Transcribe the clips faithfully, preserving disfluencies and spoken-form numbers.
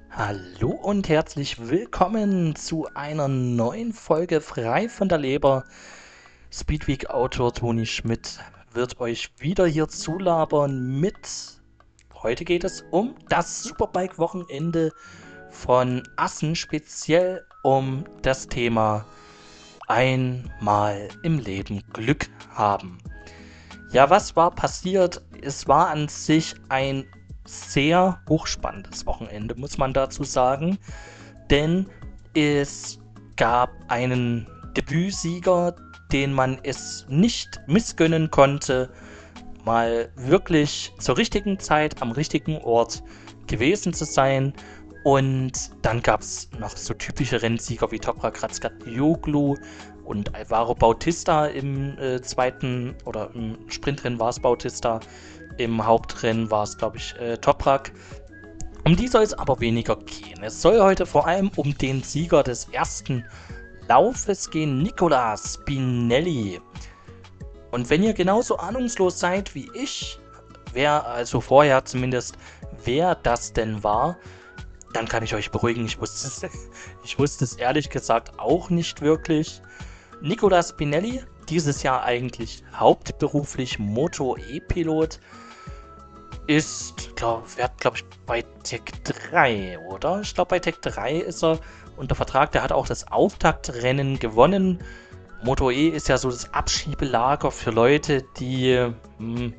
Hallo und herzlich willkommen zu einer neuen Folge frei von der Leber. Speedweek-Autor Toni Schmidt wird euch wieder hier zulabern mit. Heute geht es um das Superbike-Wochenende von Assen, speziell um das Thema einmal im Leben Glück haben. Ja, was war passiert? Es war an sich ein sehr hochspannendes Wochenende, muss man dazu sagen. Denn es gab einen Debütsieger, den man es nicht missgönnen konnte, mal wirklich zur richtigen Zeit am richtigen Ort gewesen zu sein. Und dann gab es noch so typische Rennsieger wie Toprak Razgatlioglu und Alvaro Bautista im äh, zweiten oder im Sprintrennen war es Bautista, im Hauptrennen war es, glaube ich, äh, Toprak. Um die soll es aber weniger gehen. Es soll heute vor allem um den Sieger des ersten Laufes gehen, Nicola Spinelli. Und wenn ihr genauso ahnungslos seid wie ich, wer also vorher zumindest, wer das denn war, dann kann ich euch beruhigen, ich wusste es, ich wusste es ehrlich gesagt auch nicht wirklich. Nicola Spinelli, dieses Jahr eigentlich hauptberuflich Moto-E-Pilot, ist, glaube glaub ich, bei Tech drei, oder? Ich glaube, bei Tech drei ist er unter Vertrag. Der hat auch das Auftaktrennen gewonnen. Moto E ist ja so das Abschiebelager für Leute, die mh,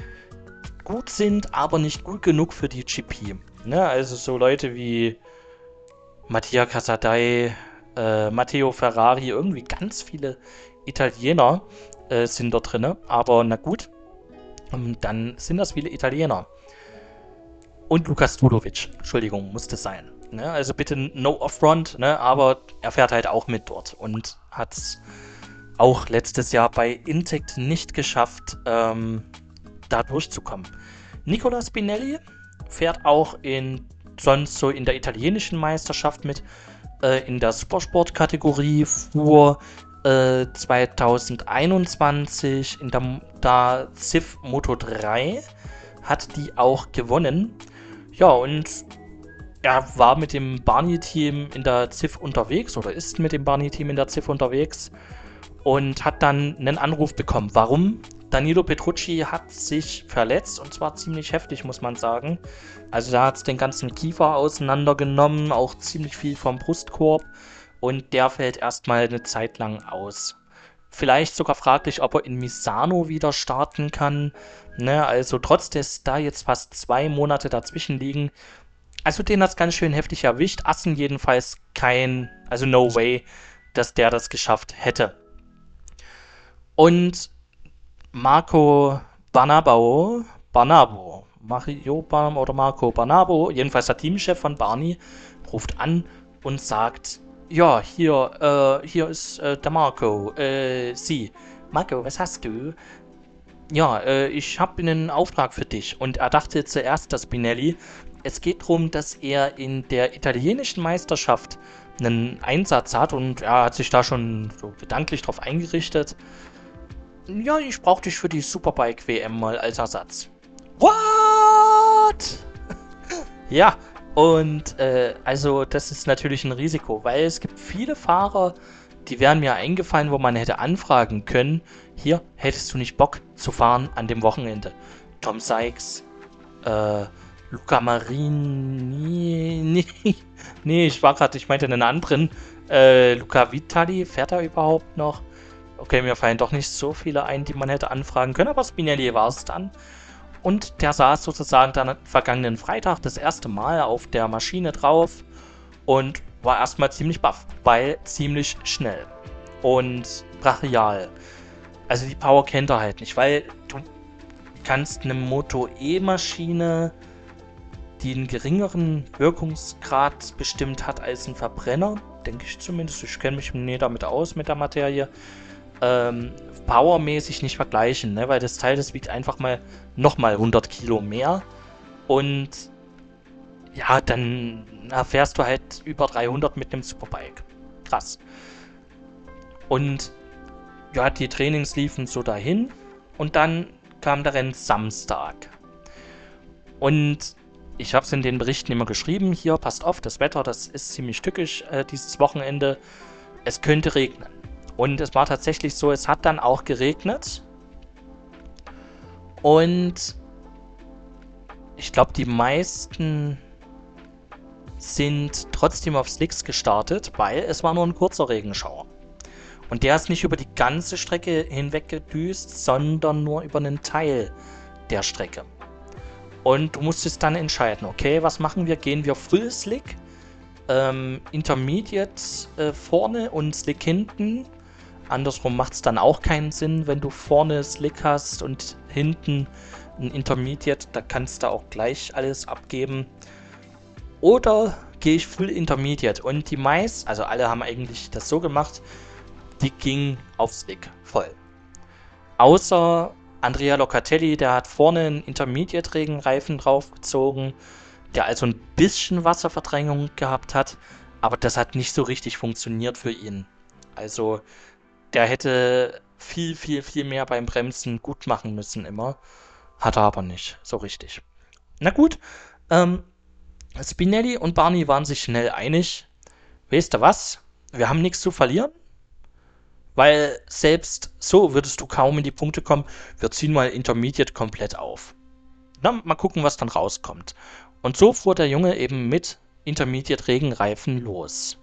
gut sind, aber nicht gut genug für die G P. Ne? Also so Leute wie Mattia Casadei, äh, Matteo Ferrari, irgendwie ganz viele Italiener äh, sind da drin. Aber na gut, dann sind das viele Italiener. Und Lukas Tudovic, Entschuldigung, musste sein. Ne? Also bitte no off-front, ne? Aber er fährt halt auch mit dort und hat es auch letztes Jahr bei Intect nicht geschafft, ähm, da durchzukommen. Nicola Spinelli fährt auch in sonst so in der italienischen Meisterschaft mit, äh, in der Supersport-Kategorie, fuhr äh, zwanzig einundzwanzig in der, der C I F Moto drei, hat die auch gewonnen. Ja, und er war mit dem Barney-Team in der C I F unterwegs oder ist mit dem Barney-Team in der C I F unterwegs und hat dann einen Anruf bekommen. Warum? Danilo Petrucci hat sich verletzt und zwar ziemlich heftig, muss man sagen. Also da hat es den ganzen Kiefer auseinandergenommen, auch ziemlich viel vom Brustkorb und der fällt erstmal eine Zeit lang aus. Vielleicht sogar fraglich, ob er in Misano wieder starten kann. Ne, also trotz des da jetzt fast zwei Monate dazwischen liegen. Also den hat es ganz schön heftig erwischt. Assen jedenfalls kein, also no way, dass der das geschafft hätte. Und Marco Barnabao, Barnabo, Mario Barnabo oder Marco Barnabo, jedenfalls der Teamchef von Barney, ruft an und sagt, ja, hier, äh, hier ist äh, der Marco, äh, sie. Marco, was hast du? Ja, äh, ich habe einen Auftrag für dich. Und er dachte zuerst, dass Spinelli, es geht darum, dass er in der italienischen Meisterschaft einen Einsatz hat und er hat sich da schon so gedanklich drauf eingerichtet. Ja, ich brauche dich für die Superbike-W M mal als Ersatz. What? Ja, und äh, also das ist natürlich ein Risiko, weil es gibt viele Fahrer, die wären mir eingefallen, wo man hätte anfragen können, hier, hättest du nicht Bock zu fahren an dem Wochenende? Tom Sykes, äh, Luca Marini, nee, nee, ich war gerade, ich meinte einen anderen, äh, Luca Vitali, fährt er überhaupt noch? Okay, mir fallen doch nicht so viele ein, die man hätte anfragen können, aber Spinelli war es dann. Und der saß sozusagen dann vergangenen Freitag das erste Mal auf der Maschine drauf und war erstmal ziemlich baff, weil ziemlich schnell und brachial. Also die Power kennt er halt nicht, weil du kannst eine Moto-E-Maschine, die einen geringeren Wirkungsgrad bestimmt hat als ein Verbrenner, denke ich zumindest, ich kenne mich nie damit aus mit der Materie, ähm, powermäßig nicht vergleichen, ne? Weil das Teil, das wiegt einfach mal nochmal hundert Kilo mehr und ja, dann erfährst du halt über dreihundert mit einem Superbike. Krass. Und ja, die Trainings liefen so dahin und dann kam der Renn Samstag. Und ich habe es in den Berichten immer geschrieben, hier, passt auf, das Wetter, das ist ziemlich tückisch äh, dieses Wochenende. Es könnte regnen. Und es war tatsächlich so, es hat dann auch geregnet. Und ich glaube, die meisten sind trotzdem auf Slicks gestartet, weil es war nur ein kurzer Regenschauer. Und der ist nicht über die ganze Strecke hinweg gedüst, sondern nur über einen Teil der Strecke. Und du musstest dann entscheiden, okay, was machen wir? Gehen wir Full Slick, ähm, Intermediate äh, vorne und Slick hinten. Andersrum macht es dann auch keinen Sinn, wenn du vorne Slick hast und hinten ein Intermediate, da kannst du auch gleich alles abgeben. Oder gehe ich Full Intermediate? Und die meisten, also alle haben eigentlich das so gemacht, die ging auf Slick voll. Außer Andrea Locatelli, der hat vorne einen Intermediate-Regenreifen draufgezogen, der also ein bisschen Wasserverdrängung gehabt hat, aber das hat nicht so richtig funktioniert für ihn. Also der hätte viel, viel, viel mehr beim Bremsen gut machen müssen immer. Hat er aber nicht, so richtig. Na gut, ähm, Spinelli und Barney waren sich schnell einig. Weißt du was? Wir haben nichts zu verlieren, weil selbst so würdest du kaum in die Punkte kommen. Wir ziehen mal Intermediate komplett auf. Na, mal gucken, was dann rauskommt. Und so fuhr der Junge eben mit Intermediate Regenreifen los.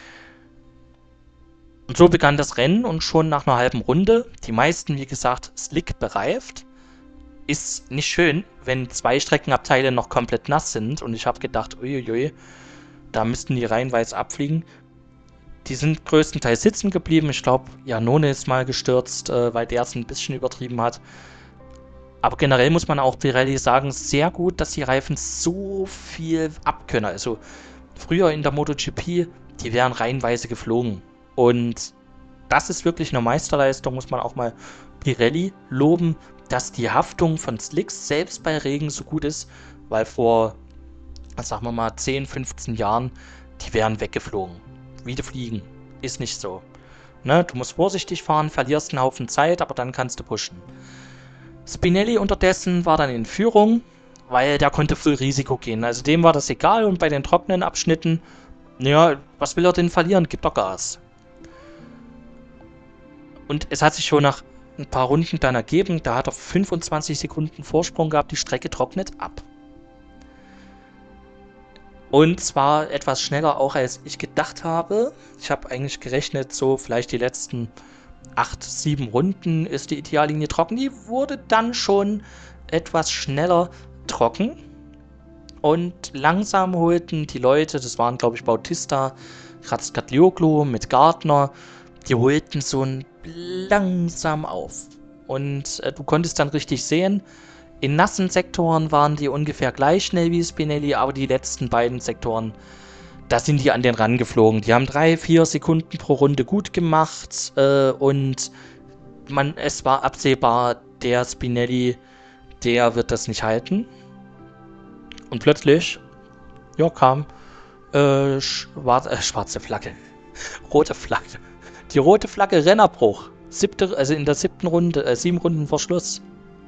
Und so begann das Rennen und schon nach einer halben Runde, die meisten wie gesagt slick bereift, ist nicht schön, wenn zwei Streckenabteile noch komplett nass sind. Und ich habe gedacht, uiuiui, da müssten die reihenweise abfliegen. Die sind größtenteils sitzen geblieben. Ich glaube, Janone ist mal gestürzt, äh, weil der es ein bisschen übertrieben hat. Aber generell muss man auch Pirelli sagen, sehr gut, dass die Reifen so viel abkönnen. Also früher in der MotoGP, die wären reihenweise geflogen. Und das ist wirklich eine Meisterleistung, muss man auch mal Pirelli loben, dass die Haftung von Slicks selbst bei Regen so gut ist, weil vor, sagen wir mal, zehn, fünfzehn Jahren, die wären weggeflogen. Wie die fliegen. Ist nicht so. Ne? Du musst vorsichtig fahren, verlierst einen Haufen Zeit, aber dann kannst du pushen. Spinelli unterdessen war dann in Führung, weil der konnte voll Risiko gehen. Also dem war das egal und bei den trockenen Abschnitten, naja, was will er denn verlieren? Gibt doch Gas. Und es hat sich schon nach ein paar Runden dann ergeben, da hat er fünfundzwanzig Sekunden Vorsprung gehabt, die Strecke trocknet ab. Und zwar etwas schneller auch, als ich gedacht habe. Ich habe eigentlich gerechnet, so vielleicht die letzten acht, sieben Runden ist die Ideallinie trocken. Die wurde dann schon etwas schneller trocken. Und langsam holten die Leute, das waren glaube ich Bautista, Razgatlioglu mit Gardner, die holten so ein langsam auf. Und äh, du konntest dann richtig sehen, in nassen Sektoren waren die ungefähr gleich schnell wie Spinelli, aber die letzten beiden Sektoren, da sind die an den Rand geflogen. Die haben drei, vier Sekunden pro Runde gut gemacht äh, und man, es war absehbar, der Spinelli, der wird das nicht halten. Und plötzlich, ja, kam äh, schwar äh, schwarze Flagge, rote Flagge. Die rote Flagge, Rennerbruch. Siebte, also in der siebten Runde, äh, sieben Runden vor Schluss.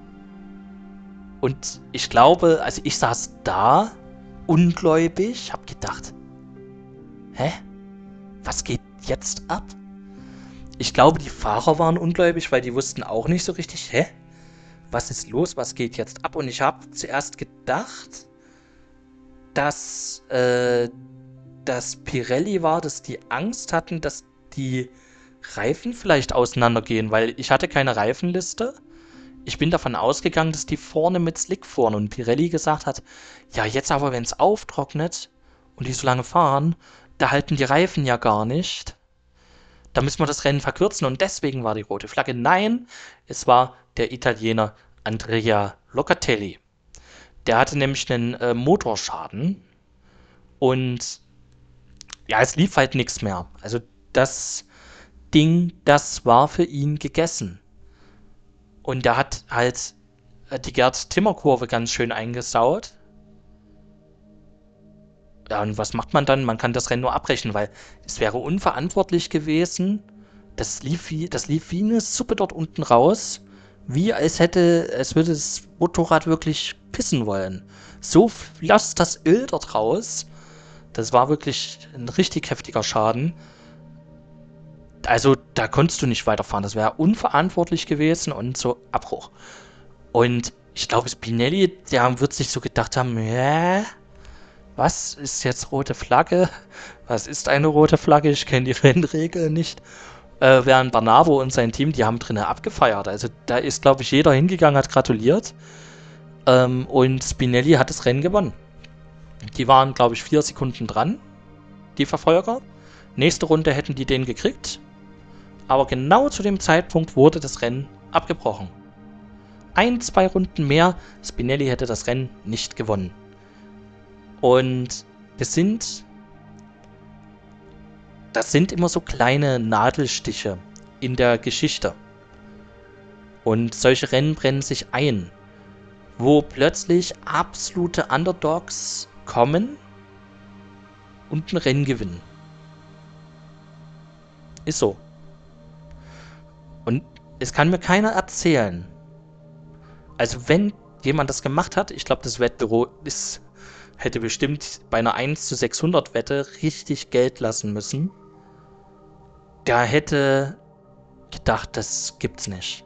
Und ich glaube, also ich saß da, ungläubig, hab gedacht, hä? Was geht jetzt ab? Ich glaube, die Fahrer waren ungläubig, weil die wussten auch nicht so richtig, hä? Was ist los? Was geht jetzt ab? Und ich habe zuerst gedacht, dass äh, das Pirelli war, dass die Angst hatten, dass die Reifen vielleicht auseinandergehen, weil ich hatte keine Reifenliste. Ich bin davon ausgegangen, dass die vorne mit Slick fuhren und Pirelli gesagt hat, ja jetzt aber, wenn es auftrocknet und die so lange fahren, da halten die Reifen ja gar nicht. Da müssen wir das Rennen verkürzen und deswegen war die rote Flagge. Nein, es war der Italiener Andrea Locatelli. Der hatte nämlich einen äh, Motorschaden und ja, es lief halt nichts mehr. Also das Ding, das war für ihn gegessen. Und der hat halt die Gerd-Timmer-Kurve ganz schön eingesaut. Ja, und was macht man dann? Man kann das Rennen nur abbrechen, weil es wäre unverantwortlich gewesen. Das lief wie, das lief wie eine Suppe dort unten raus. Wie als hätte, es würde das Motorrad wirklich pissen wollen. So floss das Öl dort raus. Das war wirklich ein richtig heftiger Schaden. Also da konntest du nicht weiterfahren. Das wäre unverantwortlich gewesen und so Abbruch. Und ich glaube, Spinelli, der wird sich so gedacht haben, hä? Was ist jetzt rote Flagge? Was ist eine rote Flagge? Ich kenne die Rennregeln nicht. Äh, während Barnavo und sein Team, die haben drinnen abgefeiert. Also da ist, glaube ich, jeder hingegangen, hat gratuliert. Ähm, und Spinelli hat das Rennen gewonnen. Die waren, glaube ich, vier Sekunden dran, die Verfolger. Nächste Runde hätten die den gekriegt. Aber genau zu dem Zeitpunkt wurde das Rennen abgebrochen. Ein, zwei Runden mehr, Spinelli hätte das Rennen nicht gewonnen. Und es sind, das sind immer so kleine Nadelstiche in der Geschichte. Und solche Rennen brennen sich ein, wo plötzlich absolute Underdogs kommen und ein Rennen gewinnen. Ist so. Und es kann mir keiner erzählen. Also wenn jemand das gemacht hat, ich glaube, das Wettbüro ist, hätte bestimmt bei einer eins zu sechshundert Wette richtig Geld lassen müssen. Der hätte gedacht, das gibt's nicht.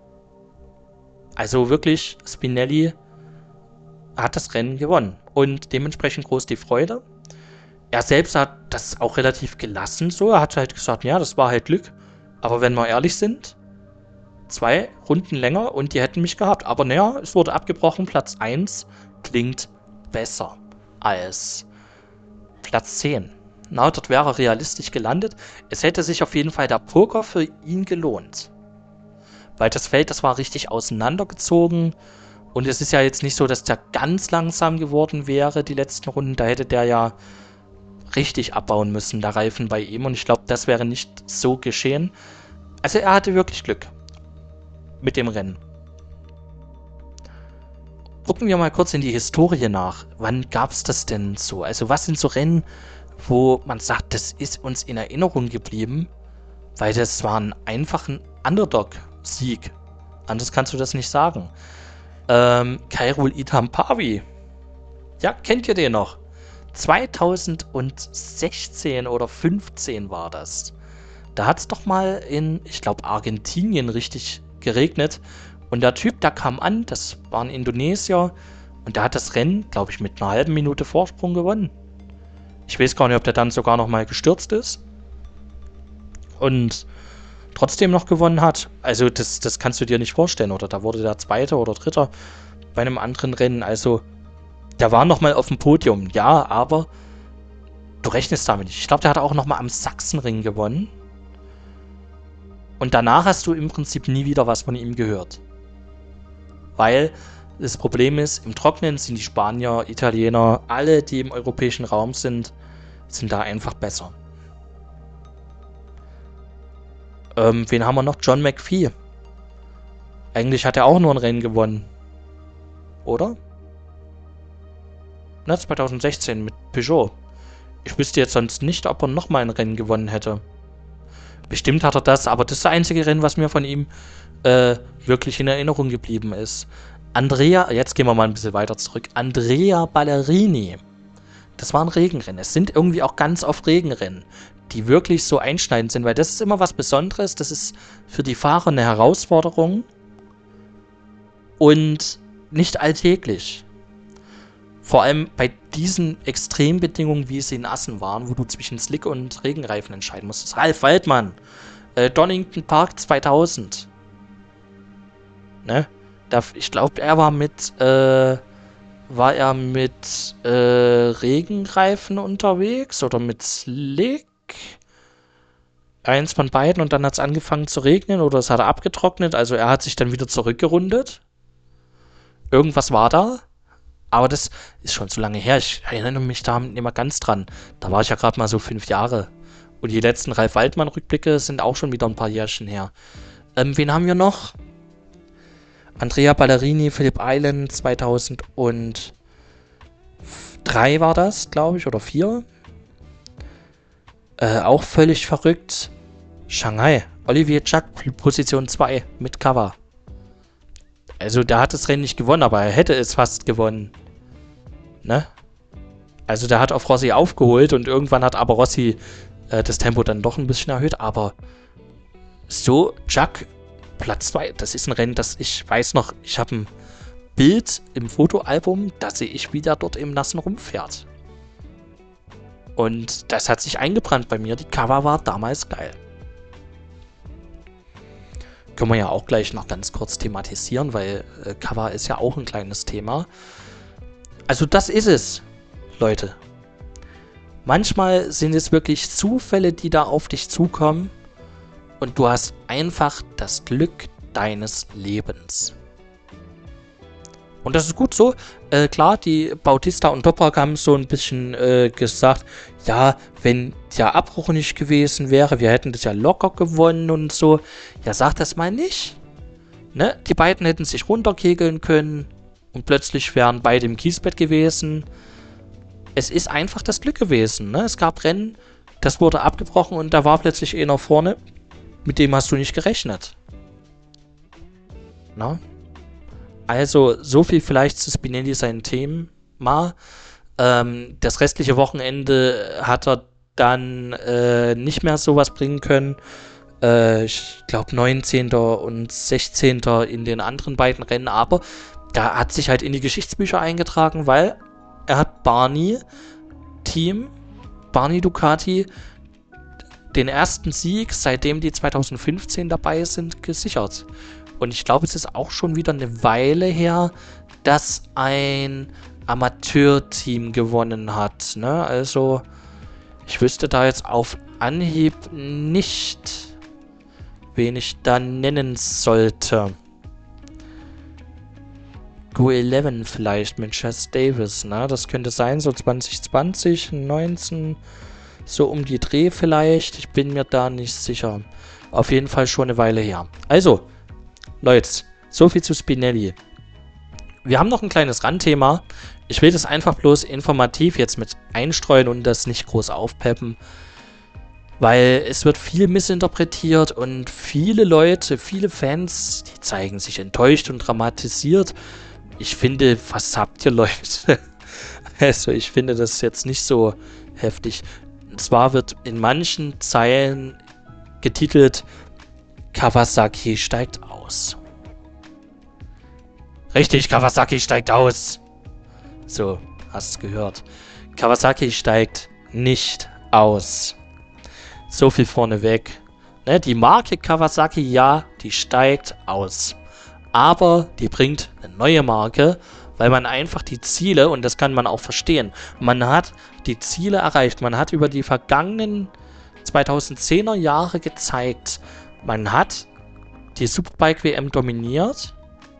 Also wirklich, Spinelli hat das Rennen gewonnen. Und dementsprechend groß die Freude. Er selbst hat das auch relativ gelassen so. Er hat halt gesagt, ja, das war halt Glück. Aber wenn wir ehrlich sind, zwei Runden länger und die hätten mich gehabt. Aber naja, es wurde abgebrochen. Platz eins klingt besser als Platz zehn. Na, dort wäre er realistisch gelandet. Es hätte sich auf jeden Fall der Poker für ihn gelohnt. Weil das Feld, das war richtig auseinandergezogen. Und es ist ja jetzt nicht so, dass der ganz langsam geworden wäre, die letzten Runden. Da hätte der ja richtig abbauen müssen, der Reifen bei ihm. Und ich glaube, das wäre nicht so geschehen. Also er hatte wirklich Glück mit dem Rennen. Gucken wir mal kurz in die Historie nach. Wann gab es das denn so? Also was sind so Rennen, wo man sagt, das ist uns in Erinnerung geblieben, weil das war ein einfacher Underdog-Sieg. Anders kannst du das nicht sagen. Ähm, Khairul Itham Pavi. Ja, kennt ihr den noch? zweitausendsechzehn oder fünfzehn war das. Da hat es doch mal in, ich glaube, Argentinien richtig geregnet. Und der Typ, der kam an, das war ein Indonesier. Und der hat das Rennen, glaube ich, mit einer halben Minute Vorsprung gewonnen. Ich weiß gar nicht, ob der dann sogar noch mal gestürzt ist. Und trotzdem noch gewonnen hat. Also das, das kannst du dir nicht vorstellen. Oder da wurde der Zweite oder Dritter bei einem anderen Rennen. Also der war noch mal auf dem Podium. Ja, aber du rechnest damit nicht. Ich glaube, der hat auch noch mal am Sachsenring gewonnen. Und danach hast du im Prinzip nie wieder was von ihm gehört. Weil das Problem ist, im Trockenen sind die Spanier, Italiener, alle, die im europäischen Raum sind, sind da einfach besser. Ähm, wen haben wir noch? John McPhee. Eigentlich hat er auch nur ein Rennen gewonnen. Oder? Na, zweitausendsechzehn mit Peugeot. Ich wüsste jetzt sonst nicht, ob er nochmal ein Rennen gewonnen hätte. Bestimmt hat er das, aber das ist das einzige Rennen, was mir von ihm äh, wirklich in Erinnerung geblieben ist. Andrea, jetzt gehen wir mal ein bisschen weiter zurück. Andrea Ballerini. Das war ein Regenrennen. Es sind irgendwie auch ganz oft Regenrennen, die wirklich so einschneidend sind, weil das ist immer was Besonderes. Das ist für die Fahrer eine Herausforderung und nicht alltäglich. Vor allem bei diesen Extrembedingungen, wie sie in Assen waren, wo du zwischen Slick und Regenreifen entscheiden musstest. Ralf Waldmann, äh, Donington Park zweitausend. Ne? Da, ich glaube, er war mit, äh, war er mit äh, Regenreifen unterwegs oder mit Slick? Eins von beiden und dann hat es angefangen zu regnen oder es hat abgetrocknet, also er hat sich dann wieder zurückgerundet. Irgendwas war da. Aber das ist schon so lange her. Ich erinnere mich da nicht mehr ganz dran. Da war ich ja gerade mal so fünf Jahre. Und die letzten Ralf Waldmann-Rückblicke sind auch schon wieder ein paar Jährchen her. Ähm, wen haben wir noch? Andrea Ballerini, Phillip Island, zweitausenddrei war das, glaube ich, oder vier. Äh, auch völlig verrückt. Shanghai. Olivier Jacques, Position zwei mit Cover. Also der hat das Rennen nicht gewonnen, aber er hätte es fast gewonnen. Ne? Also der hat auf Rossi aufgeholt und irgendwann hat aber Rossi äh, das Tempo dann doch ein bisschen erhöht. Aber so, Jack, Platz zwei, das ist ein Rennen, das ich weiß noch, ich habe ein Bild im Fotoalbum, da sehe ich, wie der dort im Nassen rumfährt. Und das hat sich eingebrannt bei mir. Die Cover war damals geil. Können wir ja auch gleich noch ganz kurz thematisieren, weil äh, Cover ist ja auch ein kleines Thema. Also das ist es, Leute. Manchmal sind es wirklich Zufälle, die da auf dich zukommen und du hast einfach das Glück deines Lebens. Und das ist gut so. Äh, klar, die Bautista und Toprak haben so ein bisschen äh, gesagt, ja, wenn der Abbruch nicht gewesen wäre, wir hätten das ja locker gewonnen und so. Ja, sag das mal nicht. Ne? Die beiden hätten sich runterkegeln können und plötzlich wären beide im Kiesbett gewesen. Es ist einfach das Glück gewesen. Ne? Es gab Rennen, das wurde abgebrochen und da war plötzlich einer vorne, mit dem hast du nicht gerechnet. Na? Also, so viel vielleicht zu Spinelli sein Thema. Ähm, das restliche Wochenende hat er dann äh, nicht mehr sowas bringen können. Äh, ich glaube neunzehnten und sechzehnten in den anderen beiden Rennen. Aber da hat sich halt in die Geschichtsbücher eingetragen, weil er hat Barni Team, Barni Ducati, den ersten Sieg, seitdem die zweitausendfünfzehn dabei sind, gesichert. Und ich glaube, es ist auch schon wieder eine Weile her, dass ein Amateurteam gewonnen hat. Ne? Also, ich wüsste da jetzt auf Anhieb nicht, wen ich da nennen sollte. Go elf vielleicht mit Chas Davis. Ne? Das könnte sein, so zwanzig zwanzig, neunzehn, so um die Dreh vielleicht. Ich bin mir da nicht sicher. Auf jeden Fall schon eine Weile her. Also, Leute, so viel zu Spinelli. Wir haben noch ein kleines Randthema. Ich will das einfach bloß informativ jetzt mit einstreuen und das nicht groß aufpeppen, weil es wird viel missinterpretiert und viele Leute, viele Fans, die zeigen sich enttäuscht und dramatisiert. Ich finde, was habt ihr, Leute? Also ich finde das jetzt nicht so heftig. Und zwar wird in manchen Zeilen getitelt, Kawasaki steigt aus. Richtig, Kawasaki steigt aus. So, hast es gehört. Kawasaki steigt nicht aus. So viel vorneweg. Ne, die Marke Kawasaki, ja, die steigt aus. Aber die bringt eine neue Marke, weil man einfach die Ziele, und das kann man auch verstehen, man hat die Ziele erreicht. Man hat über die vergangenen zweitausendzehner Jahre gezeigt, man hat die Superbike-W M dominiert.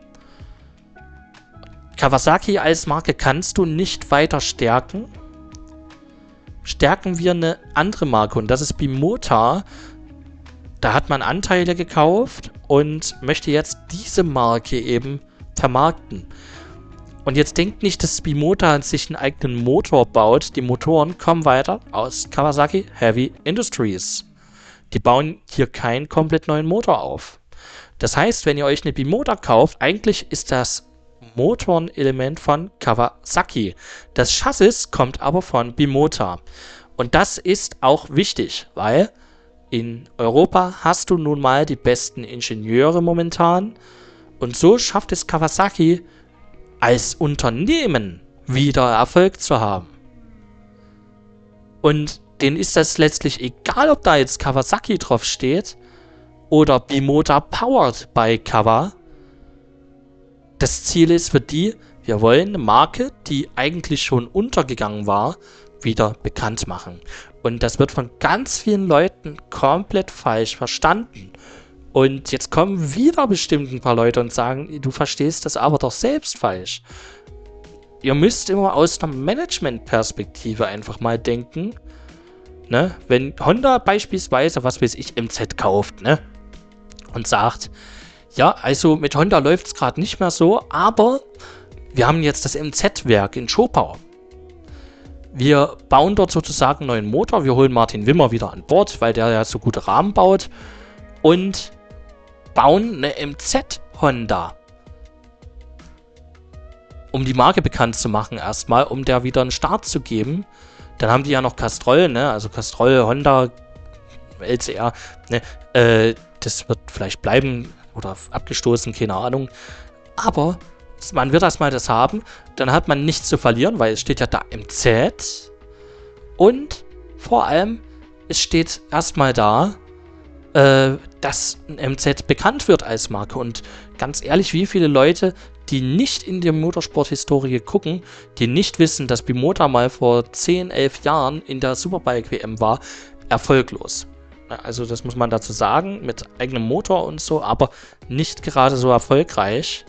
Kawasaki als Marke kannst du nicht weiter stärken. Stärken wir eine andere Marke und das ist Bimota. Da hat man Anteile gekauft und möchte jetzt diese Marke eben vermarkten. Und jetzt denkt nicht, dass Bimota sich einen eigenen Motor baut. Die Motoren kommen weiter aus Kawasaki Heavy Industries. Die bauen hier keinen komplett neuen Motor auf. Das heißt, wenn ihr euch eine Bimota kauft, eigentlich ist das Motorenelement von Kawasaki. Das Chassis kommt aber von Bimota. Und das ist auch wichtig, weil in Europa hast du nun mal die besten Ingenieure momentan. Und so schafft es Kawasaki als Unternehmen wieder Erfolg zu haben. Und denen ist das letztlich egal, ob da jetzt Kawasaki drauf steht oder Bimota powered by Kawa. Das Ziel ist für die, wir wollen eine Marke, die eigentlich schon untergegangen war, wieder bekannt machen. Und das wird von ganz vielen Leuten komplett falsch verstanden. Und jetzt kommen wieder bestimmt ein paar Leute und sagen, du verstehst das aber doch selbst falsch. Ihr müsst immer aus einer Management-Perspektive einfach mal denken. Ne? Wenn Honda beispielsweise, was weiß ich, M Z kauft, ne? Und sagt, ja, also mit Honda läuft es gerade nicht mehr so, aber wir haben jetzt das M Z-Werk in Schopau. Wir bauen dort sozusagen einen neuen Motor, wir holen Martin Wimmer wieder an Bord, weil der ja so gute Rahmen baut und bauen eine M Z-Honda. um die Marke bekannt zu machen erstmal, um der wieder einen Start zu geben. Dann haben die ja noch Castrol, ne? Also Castrol, Honda, L C R, ne? Äh, das wird vielleicht bleiben oder abgestoßen, keine Ahnung. Aber man wird erstmal das haben, dann hat man nichts zu verlieren, weil es steht ja da M Z. Und vor allem, es steht erstmal da, äh, dass ein M Z bekannt wird als Marke. Und ganz ehrlich, wie viele Leute, die nicht in die Motorsport-Historie gucken, die nicht wissen, dass Bimota mal vor zehn, elf Jahren in der Superbike-W M war, erfolglos. Also das muss man dazu sagen, mit eigenem Motor und so, aber nicht gerade so erfolgreich.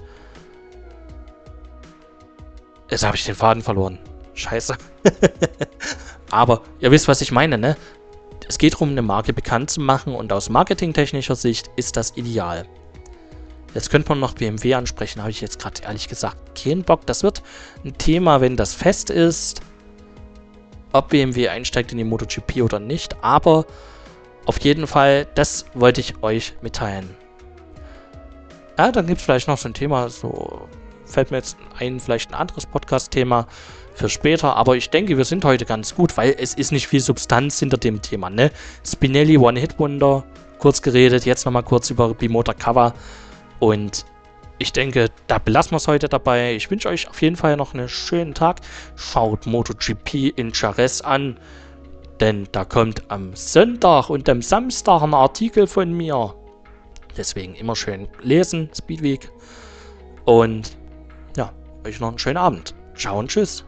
Jetzt habe ich den Faden verloren. Scheiße. Aber ihr wisst, was ich meine, ne? Es geht darum, eine Marke bekannt zu machen und aus marketingtechnischer Sicht ist das ideal. Jetzt könnte man noch B M W ansprechen, habe ich jetzt gerade ehrlich gesagt keinen Bock. Das wird ein Thema, wenn das fest ist, ob B M W einsteigt in die MotoGP oder nicht. Aber auf jeden Fall, das wollte ich euch mitteilen. Ja, dann gibt es vielleicht noch so ein Thema, so fällt mir jetzt ein, vielleicht ein anderes Podcast-Thema für später. Aber ich denke, wir sind heute ganz gut, weil es ist nicht viel Substanz hinter dem Thema, ne? Spinelli, One-Hit-Wonder, kurz geredet, jetzt nochmal kurz über Bimota Cover. Und ich denke, da belassen wir es heute dabei. Ich wünsche euch auf jeden Fall noch einen schönen Tag. Schaut MotoGP in Jerez an, denn da kommt am Sonntag und am Samstag ein Artikel von mir. Deswegen immer schön lesen, Speedweek. Und ja, euch noch einen schönen Abend. Ciao und tschüss.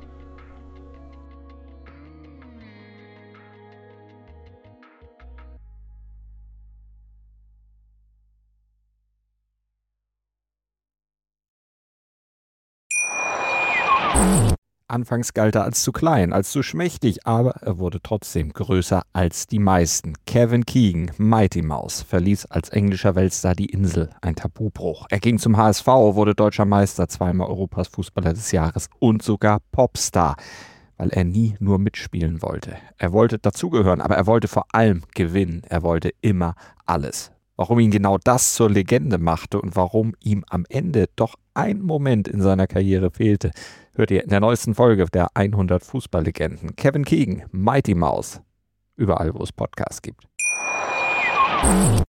Anfangs galt er als zu klein, als zu schmächtig, aber er wurde trotzdem größer als die meisten. Kevin Keegan, Mighty Mouse, verließ als englischer Weltstar die Insel, ein Tabubruch. Er ging zum H S V, wurde deutscher Meister, zweimal Europas Fußballer des Jahres und sogar Popstar, weil er nie nur mitspielen wollte. Er wollte dazugehören, aber er wollte vor allem gewinnen. Er wollte immer alles. Warum ihn genau das zur Legende machte und warum ihm am Ende doch ein Moment in seiner Karriere fehlte, hört ihr in der neuesten Folge der hundert Fußballlegenden. Kevin Keegan, Mighty Mouse, überall wo es Podcasts gibt.